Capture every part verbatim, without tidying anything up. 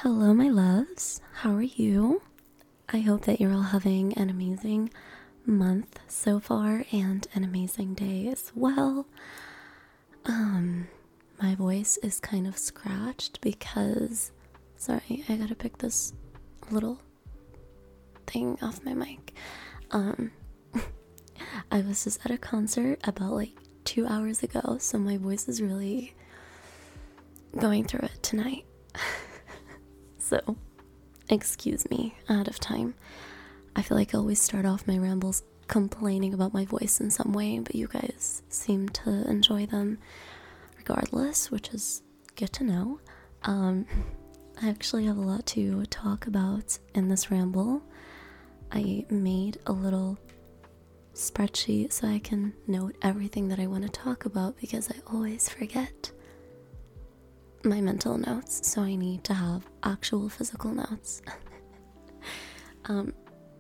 Hello, my loves. How are you? I hope that you're all having an amazing month so far and an amazing day as well. Um, my voice is kind of scratched because, sorry, I gotta pick this little thing off my mic. Um, I was just at a concert about like two hours ago, so my voice is really going through it tonight. So, excuse me ahead of time. I feel like I always start off my rambles complaining about my voice in some way, but you guys seem to enjoy them regardless, which is good to know. Um, I actually have a lot to talk about in this ramble. I made a little spreadsheet so I can note everything that I want to talk about because I always forget my mental notes, so I need to have actual physical notes. um,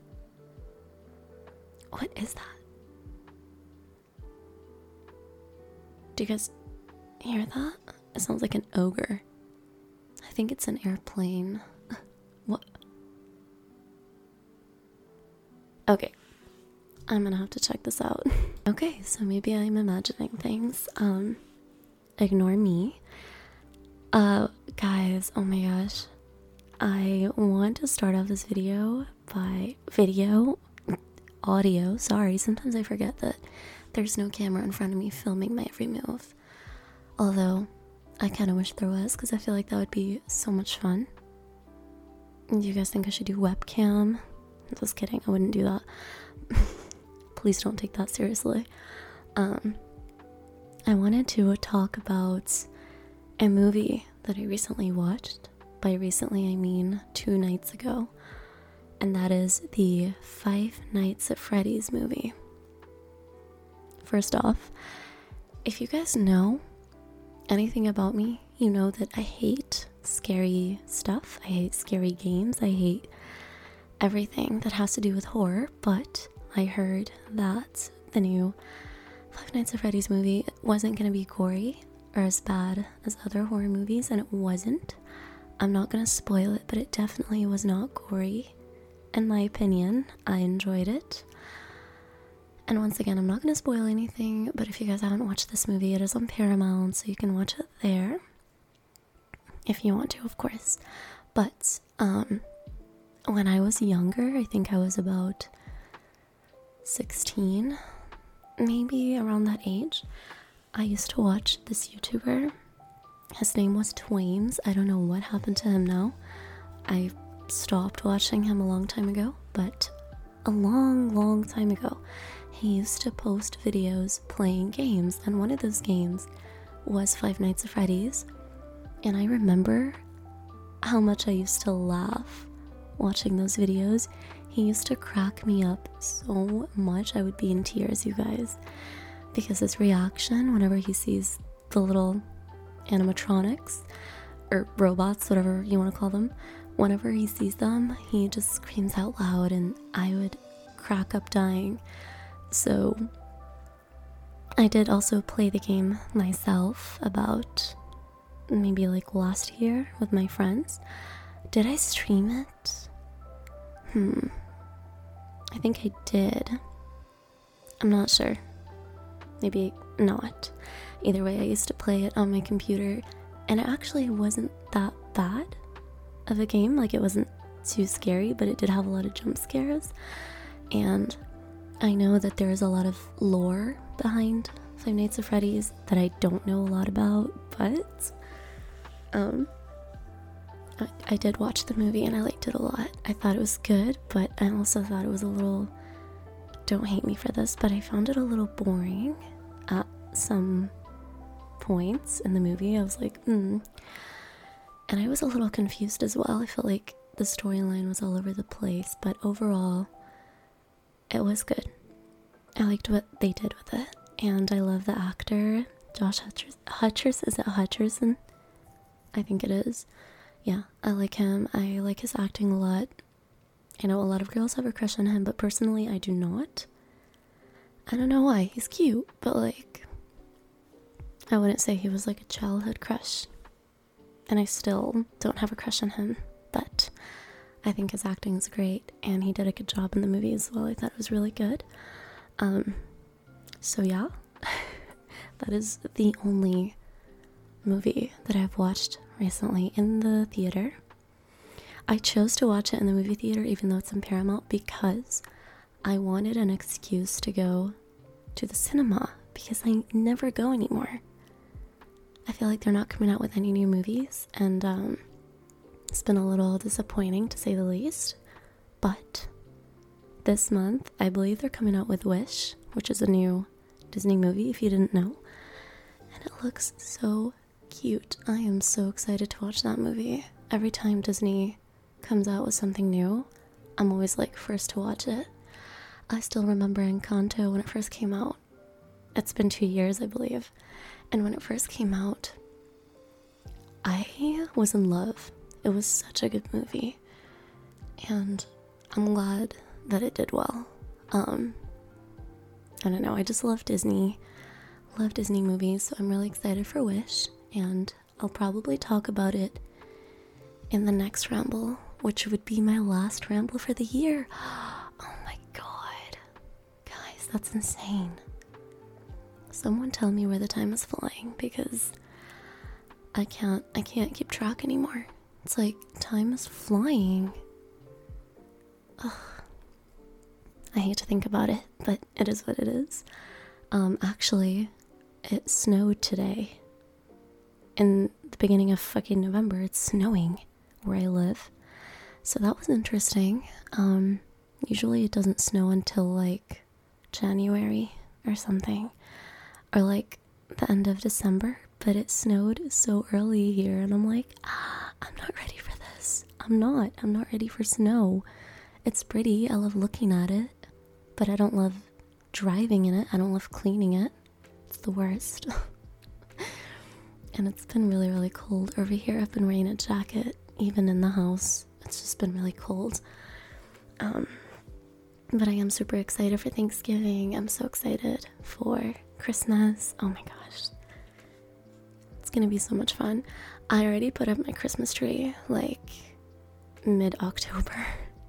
what is that? Do you guys hear that? It sounds like an ogre. I think it's an airplane. What? Okay, I'm gonna have to check this out. Okay, so maybe I'm imagining things. Um, ignore me. Uh, guys, oh my gosh, I want to start off this video by video, audio, sorry, sometimes I forget that there's no camera in front of me filming my every move, although I kind of wish there was, because I feel like that would be so much fun. Do you guys think I should do webcam? Just kidding, I wouldn't do that. Please don't take that seriously. Um, I wanted to talk about a movie that I recently watched. By recently, I mean two nights ago. And that is the Five Nights at Freddy's movie. First off, if you guys know anything about me, you know that I hate scary stuff. I hate scary games. I hate everything that has to do with horror. But I heard that the new Five Nights at Freddy's movie wasn't going to be gory or as bad as other horror movies, and it wasn't. I'm not gonna spoil it, but it definitely was not gory. In my opinion, I enjoyed it. And once again, I'm not gonna spoil anything, but if you guys haven't watched this movie, it is on Paramount, so you can watch it there. If you want to, of course. But, um, when I was younger, I think I was about sixteen, maybe around that age, I used to watch this YouTuber. His name was Twains. I don't know what happened to him now. I stopped watching him a long time ago, but a long, long time ago, he used to post videos playing games, and one of those games was Five Nights at Freddy's. And I remember how much I used to laugh watching those videos. He used to crack me up so much. I would be in tears, you guys. Because his reaction whenever he sees the little animatronics or robots, whatever you want to call them, whenever he sees them, he just screams out loud and I would crack up dying. So I did also play the game myself about maybe like last year with my friends. Did I stream it? Hmm. I think I did. I'm not sure. Maybe not. Either way, I used to play it on my computer, and it actually wasn't that bad of a game. Like, it wasn't too scary, but it did have a lot of jump scares. And I know that there is a lot of lore behind Five Nights at Freddy's that I don't know a lot about, but um, I, I did watch the movie and I liked it a lot. I thought it was good, but I also thought it was a little, don't hate me for this, but I found it a little boring at some points in the movie. I was like, hmm. And I was a little confused as well. I felt like the storyline was all over the place, but overall, it was good. I liked what they did with it, and I love the actor, Josh Hutcherson. Hutcherson? Is it Hutcherson? I think it is. Yeah, I like him. I like his acting a lot. I know a lot of girls have a crush on him, but personally, I do not. I don't know why. He's cute, but like, I wouldn't say he was like a childhood crush. And I still don't have a crush on him. I think his acting is great, and he did a good job in the movie as well. I thought it was really good. Um, so yeah, that is the only movie that I've watched recently in the theater. I chose to watch it in the movie theater even though it's in Paramount because I wanted an excuse to go to the cinema because I never go anymore. I feel like they're not coming out with any new movies, and um, it's been a little disappointing to say the least. But this month, I believe they're coming out with Wish, which is a new Disney movie if you didn't know. And it looks so cute. I am so excited to watch that movie. Every time Disney comes out with something new, I'm always like first to watch it. I still remember Encanto when it first came out. It's been two years, I believe. And when it first came out, I was in love. It was such a good movie. And I'm glad that it did well. Um, I don't know, I just love Disney. Love Disney movies, so I'm really excited for Wish. And I'll probably talk about it in the next ramble, which would be my last ramble for the year. Oh my god. Guys, that's insane. Someone tell me where the time is flying, because I can't I can't keep track anymore. It's like time is flying. Ugh. I hate to think about it, but it is what it is. Um, actually, it snowed today. In the beginning of fucking November, it's snowing where I live. So that was interesting. Um, usually it doesn't snow until like January or something. Or like the end of December, but it snowed so early here, and I'm like, ah, I'm not ready for this. I'm not. I'm not ready for snow. It's pretty. I love looking at it, but I don't love driving in it. I don't love cleaning it. It's the worst. And it's been really, really cold over here. I've been wearing a jacket, even in the house. It's just been really cold. Um, but I am super excited for Thanksgiving. I'm so excited for Christmas. Oh my gosh. It's gonna be so much fun. I already put up my Christmas tree like mid-October.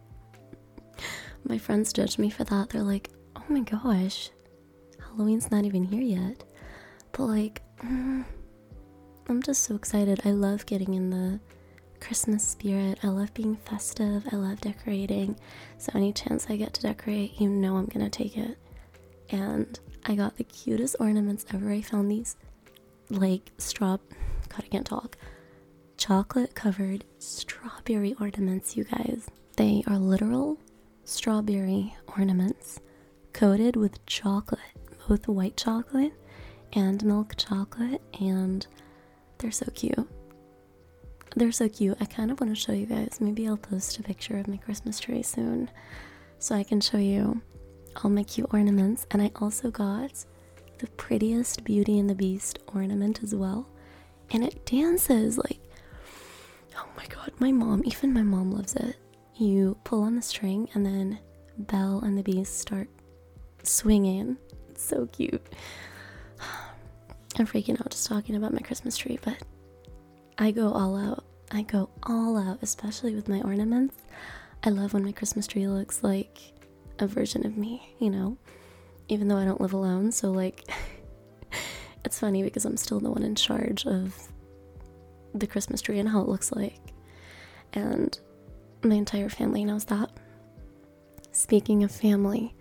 My friends judge me for that. They're like, oh my gosh, Halloween's not even here yet. But like, mm, I'm just so excited. I love getting in the Christmas spirit. I love being festive. I love decorating. So any chance I get to decorate, you know I'm gonna take it. And I got the cutest ornaments ever. I found these like straw God, I can't talk chocolate covered strawberry ornaments, you guys. They are literal strawberry ornaments coated with chocolate, both white chocolate and milk chocolate, and they're so cute. They're so cute. I kind of want to show you guys. Maybe I'll post a picture of my Christmas tree soon so I can show you all my cute ornaments. And I also got the prettiest Beauty and the Beast ornament as well, and it dances like, oh my god, my mom, even my mom loves it. You pull on the string and then Belle and the Beast start swinging. It's so cute. I'm freaking out just talking about my Christmas tree, but I go all out. I go all out, especially with my ornaments. I love when my Christmas tree looks like a version of me, you know, even though I don't live alone. So like, it's funny because I'm still the one in charge of the Christmas tree and how it looks like. And my entire family knows that. Speaking of family,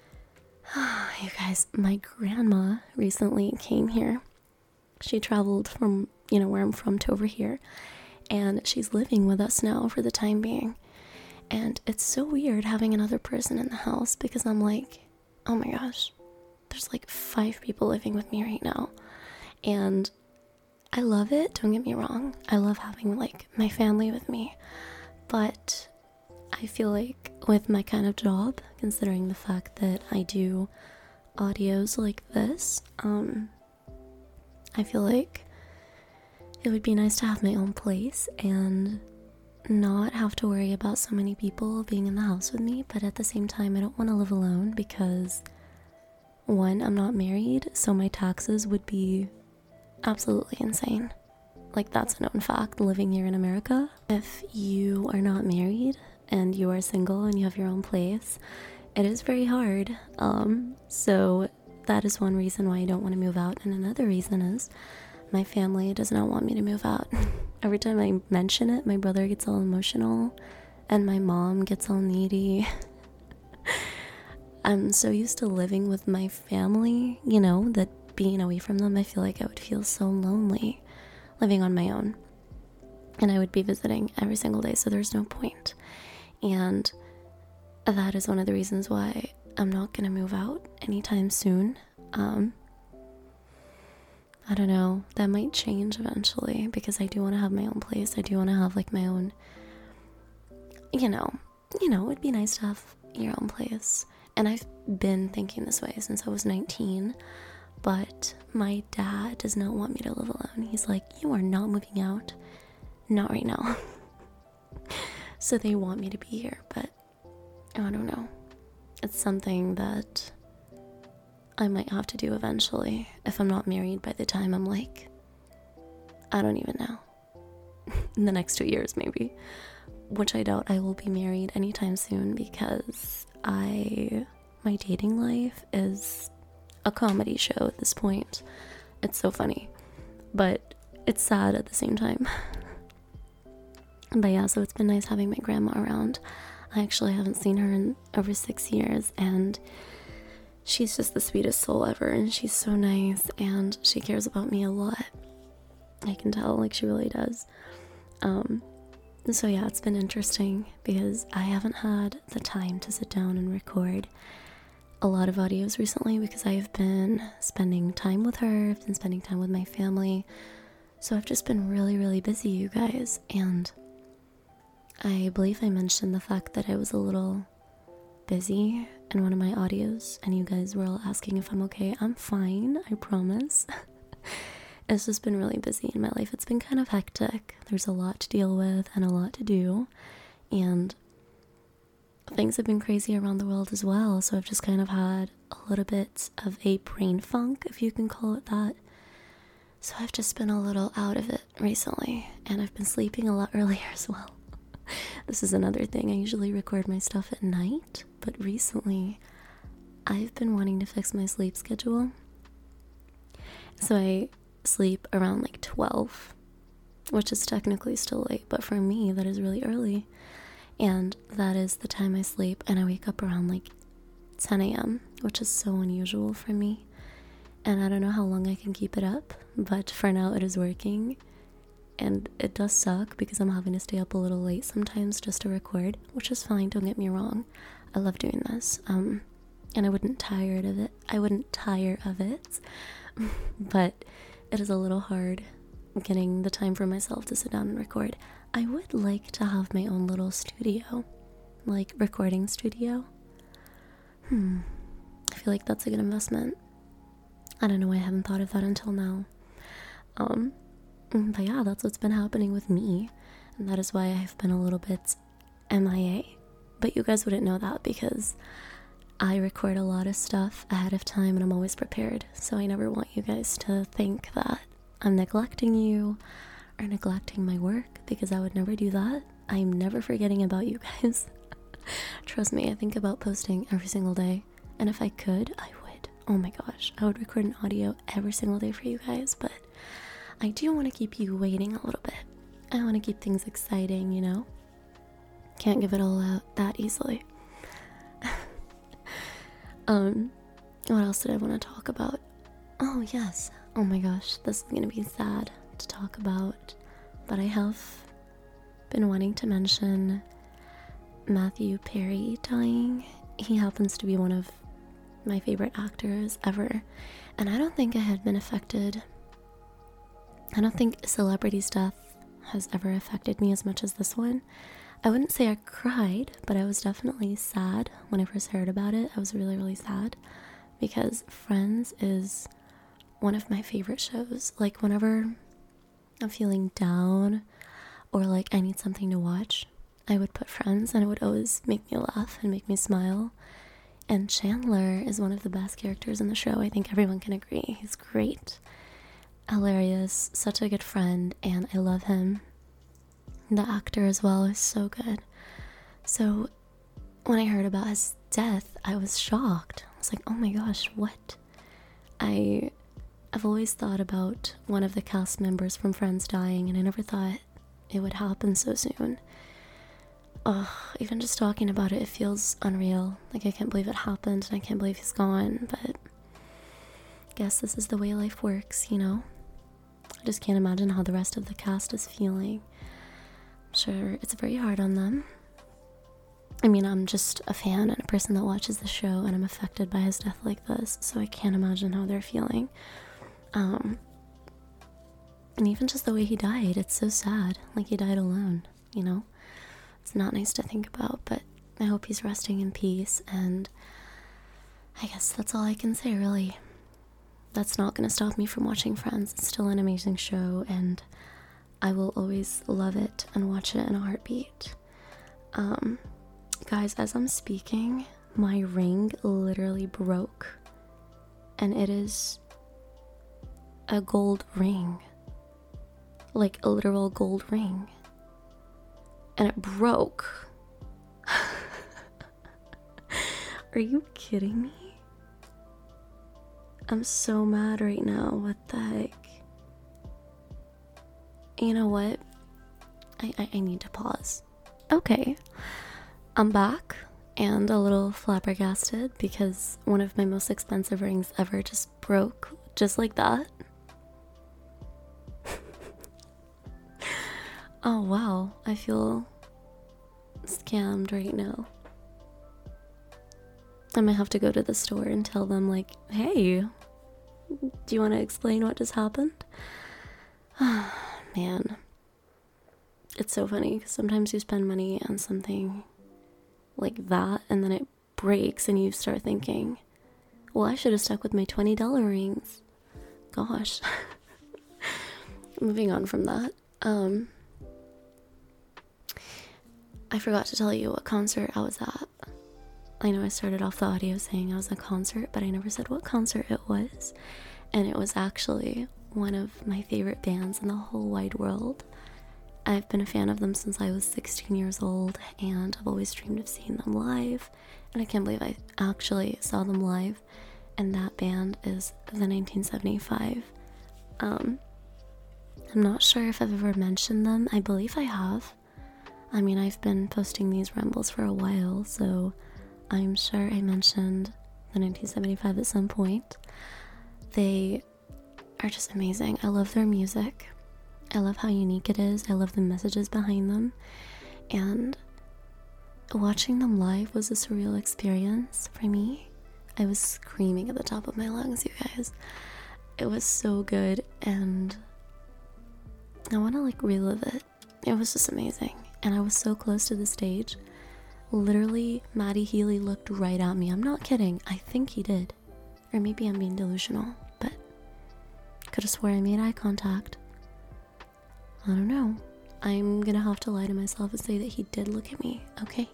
you guys, my grandma recently came here. She traveled from, you know, where I'm from to over here, and she's living with us now for the time being. And it's so weird having another person in the house because I'm like, oh my gosh, there's like five people living with me right now. And I love it, don't get me wrong. I love having like my family with me. But I feel like with my kind of job, considering the fact that I do audios like this, um, I feel like it would be nice to have my own place and not have to worry about so many people being in the house with me. But at the same time, I don't want to live alone because, one, I'm not married, so my taxes would be absolutely insane. Like, that's a known fact living here in America. If you are not married, and you are single and you have your own place, it is very hard. Um, so that is one reason why I don't want to move out. And another reason is my family does not want me to move out. Every time I mention it, my brother gets all emotional and my mom gets all needy. I'm so used to living with my family, you know, that being away from them, I feel like I would feel so lonely living on my own. And I would be visiting every single day, so there's no point. And that is one of the reasons why I'm not going to move out anytime soon. Um, I don't know, that might change eventually, because I do want to have my own place. I do want to have like my own, you know, you know, it'd be nice to have your own place. And I've been thinking this way since I was nineteen, but my dad does not want me to live alone. He's like, you are not moving out. Not right now. So they want me to be here, but I don't know. It's something that I might have to do eventually if I'm not married by the time I'm like, I don't even know. In the next two years maybe. Which I doubt I will be married anytime soon, because I, my dating life is a comedy show at this point. It's so funny, but it's sad at the same time. But yeah, so it's been nice having my grandma around. I actually haven't seen her in over six years, and she's just the sweetest soul ever, and she's so nice, and she cares about me a lot. I can tell, like, she really does. Um, so yeah, it's been interesting because I haven't had the time to sit down and record a lot of audios recently, because I've been spending time with her, I've been spending time with my family, so I've just been really, really busy, you guys. And I believe I mentioned the fact that I was a little busy in one of my audios, and you guys were all asking if I'm okay. I'm fine, I promise. It's just been really busy in my life. It's been kind of hectic. There's a lot to deal with and a lot to do, and things have been crazy around the world as well, so I've just kind of had a little bit of a brain funk, if you can call it that. So I've just been a little out of it recently, and I've been sleeping a lot earlier as well. This is another thing. I usually record my stuff at night, but recently I've been wanting to fix my sleep schedule. So I sleep around like twelve, which is technically still late, but for me that is really early. And that is the time I sleep, and I wake up around like ten a.m., which is so unusual for me. And I don't know how long I can keep it up, but for now it is working. And it does suck because I'm having to stay up a little late sometimes just to record, which is fine, don't get me wrong. I love doing this. Um, and I wouldn't tire of it. I wouldn't tire of it. But it is a little hard getting the time for myself to sit down and record. I would like to have my own little studio, like recording studio. Hmm. I feel like that's a good investment. I don't know why I haven't thought of that until now. Um, but yeah, that's what's been happening with me, and that is why I've been a little bit M I A. But you guys wouldn't know that because I record a lot of stuff ahead of time and I'm always prepared. So I never want you guys to think that I'm neglecting you or neglecting my work, because I would never do that. I'm never forgetting about you guys. Trust me, I think about posting every single day, and if I could, I would. Oh my gosh, I would record an audio every single day for you guys, but I do want to keep you waiting a little bit. I want to keep things exciting, you know? Can't give it all out that easily. um, what else did I want to talk about? Oh, yes. Oh my gosh, this is going to be sad to talk about, but I have been wanting to mention Matthew Perry dying. He happens to be one of my favorite actors ever, and I don't think I had been affected. I don't think a celebrity's death has ever affected me as much as this one. I wouldn't say I cried, but I was definitely sad when I first heard about it. I was really, really sad because Friends is one of my favorite shows. Like, whenever I'm feeling down or like I need something to watch, I would put Friends, and it would always make me laugh and make me smile. And Chandler is one of the best characters in the show. I think everyone can agree. He's great, hilarious, such a good friend, and I love him. The actor as well is so good. So when I heard about his death, I was shocked. I was like, oh my gosh, what? I, I've always thought about one of the cast members from Friends dying, and I never thought it would happen so soon. Ugh, even just talking about it, it feels unreal. Like, I can't believe it happened, and I can't believe he's gone, but I guess this is the way life works, you know? I just can't imagine how the rest of the cast is feeling. I'm sure it's very hard on them. I mean, I'm just a fan and a person that watches the show, and I'm affected by his death like this, so I can't imagine how they're feeling. Um, and even just the way he died, it's so sad. Like, he died alone, you know? It's not nice to think about, but I hope he's resting in peace, and I guess that's all I can say, really. That's not going to stop me from watching Friends. It's still an amazing show, and I will always love it and watch it in a heartbeat. Um, guys, as I'm speaking, my ring literally broke, and it is a gold ring. Like, a literal gold ring. And it broke. Are you kidding me? I'm so mad right now. What the heck? You know what? I, I, I need to pause. Okay. I'm back and a little flabbergasted because one of my most expensive rings ever just broke just like that. Oh wow, I feel scammed right now. I might have to go to the store and tell them, like, hey, do you want to explain what just happened? Man, it's so funny because sometimes you spend money on something like that and then it breaks and you start thinking, well, I should have stuck with my twenty dollar rings. Gosh. Moving on from that. Um... I forgot to tell you what concert I was at. I know I started off the audio saying I was at a concert, but I never said what concert it was. And it was actually one of my favorite bands in the whole wide world. I've been a fan of them since I was sixteen years old, and I've always dreamed of seeing them live. And I can't believe I actually saw them live. And that band is the nineteen seventy-five. Um, I'm not sure if I've ever mentioned them. I believe I have. I mean, I've been posting these rambles for a while, so I'm sure I mentioned the nineteen seventy-five at some point. They are just amazing. I love their music. I love how unique it is. I love the messages behind them. And watching them live was a surreal experience for me. I was screaming at the top of my lungs, you guys. It was so good, and I want to, like, relive it. It was just amazing. And I was so close to the stage. Literally, Matty Healy looked right at me. I'm not kidding. I think he did. Or maybe I'm being delusional, but I could have swore I made eye contact. I don't know. I'm gonna have to lie to myself and say that he did look at me, okay?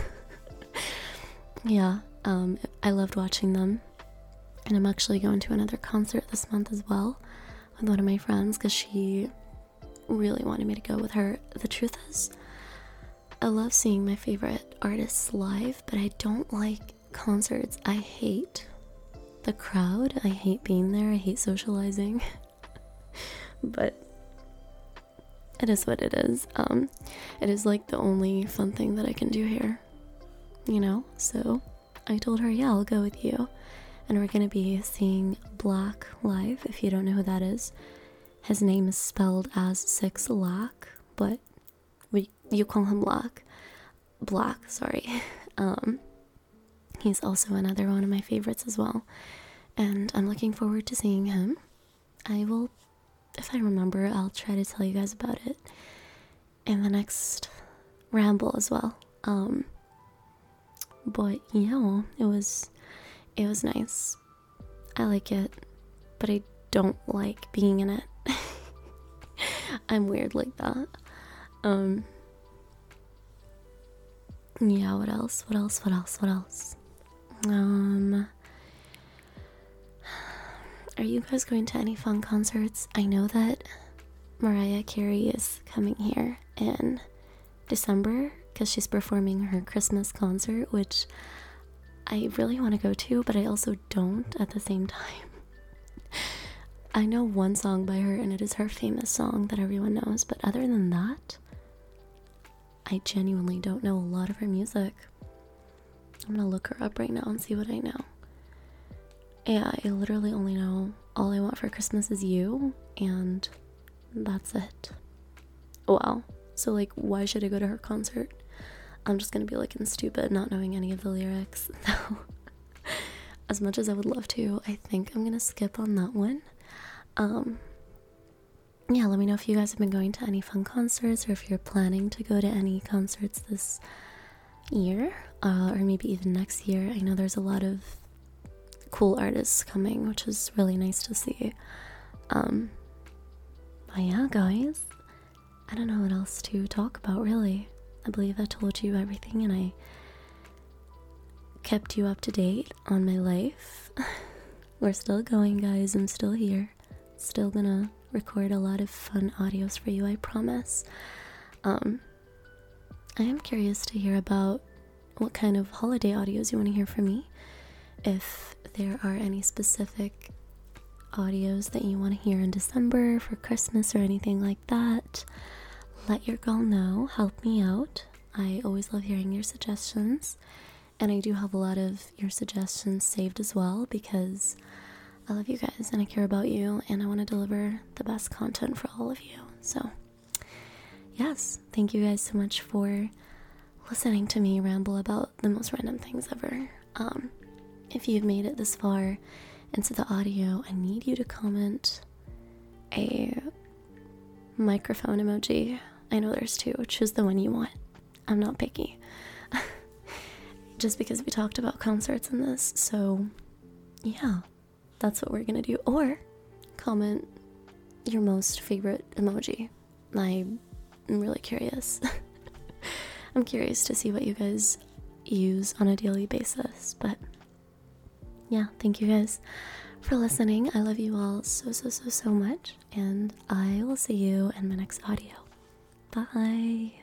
Yeah, um, I loved watching them. And I'm actually going to another concert this month as well with one of my friends because she really wanted me to go with her. The truth is, I love seeing my favorite artists live, but I don't like concerts. I hate the crowd. I hate being there. I hate socializing. But it is what it is. Um, it is like the only fun thing that I can do here, you know? So I told her, yeah, I'll go with you. And we're gonna be seeing Black live, if you don't know who that is. His name is spelled as Six Lack, but we you call him Black. Black, sorry. Um, he's also another one of my favorites as well. And I'm looking forward to seeing him. I will, if I remember, I'll try to tell you guys about it in the next ramble as well. Um, but yeah, it was, it was nice. I like it, but I don't like being in it. I'm weird like that. Um, yeah, what else? What else? What else? What else? Um, are you guys going to any fun concerts? I know that Mariah Carey is coming here in December, because she's performing her Christmas concert, which I really want to go to, but I also don't at the same time. I know one song by her, and it is her famous song that everyone knows, but other than that, I genuinely don't know a lot of her music. I'm gonna look her up right now and see what I know. Yeah, I literally only know All I Want for Christmas Is You, and that's it. Wow. So, like, why should I go to her concert? I'm just gonna be looking stupid, not knowing any of the lyrics. So, as much as I would love to, I think I'm gonna skip on that one. Um, yeah, let me know if you guys have been going to any fun concerts, or if you're planning to go to any concerts this year, uh, or maybe even next year. I know there's a lot of cool artists coming, which is really nice to see. Um, but yeah, guys, I don't know what else to talk about, really. I believe I told you everything, and I kept you up to date on my life. We're still going, guys. I'm still here. Still gonna record a lot of fun audios for you, I promise. Um, I am curious to hear about what kind of holiday audios you want to hear from me. If there are any specific audios that you want to hear in December for Christmas or anything like that, let your girl know. Help me out. I always love hearing your suggestions, and I do have a lot of your suggestions saved as well, because I love you guys and I care about you, and I want to deliver the best content for all of you. So yes, thank you guys so much for listening to me ramble about the most random things ever. Um, if you've made it this far into the audio, I need you to comment a microphone emoji. I know there's two. Choose the one you want. I'm not picky. Just because we talked about concerts in this, so yeah, that's what we're gonna do. Or comment your most favorite emoji. I'm really curious. I'm curious to see what you guys use on a daily basis. But yeah, thank you guys for listening. I love you all so, so, so, so much. And I will see you in my next audio. Bye.